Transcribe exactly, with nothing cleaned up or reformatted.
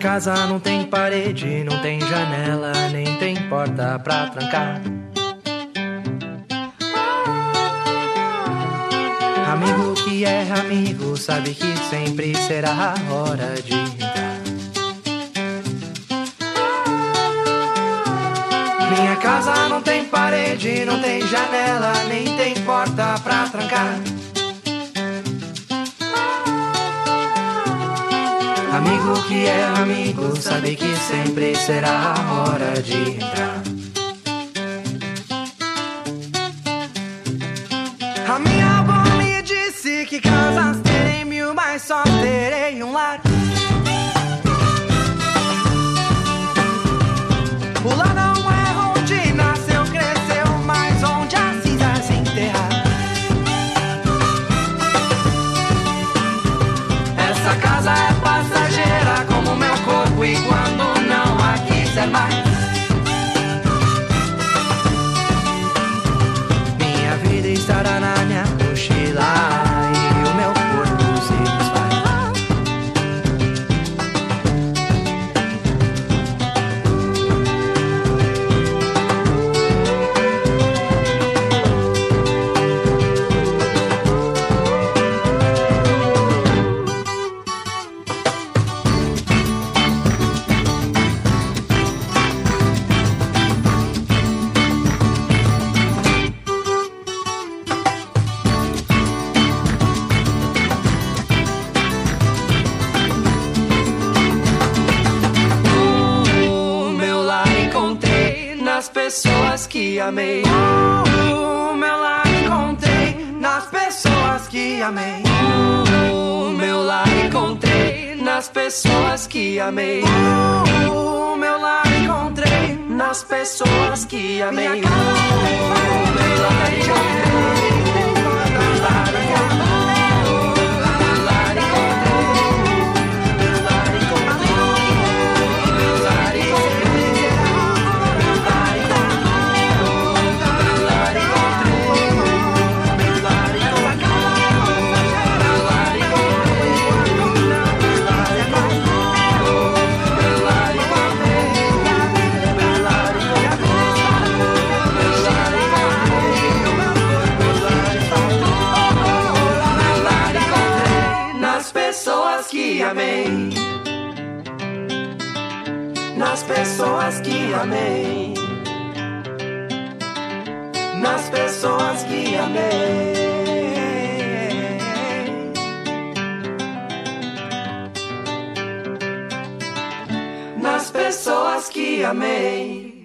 casa não tem parede, não tem janela, nem tem porta pra trancar. Amigo que é amigo sabe que sempre será a hora de entrar. Minha casa não tem parede, não tem janela, nem tem porta pra trancar. Amigo que é amigo sabe que sempre será a hora de entrar. A minha avó me disse que casas terei mil, mas só terei um lar. O lar não é onde nasceu, cresceu, mas onde as cinzas se enterrar. Essa casa é passageira como meu corpo, e quando não a quiser mais, minha vida estará na minha mochila e o meu corpo se desfaz. Pessoas que amei, o meu lar encontrei nas pessoas que amei. O meu lar encontrei nas pessoas que amei. O meu lar encontrei nas pessoas que amei. O meu lar encontrei. Nas pessoas que amei, nas pessoas que amei, nas pessoas que amei.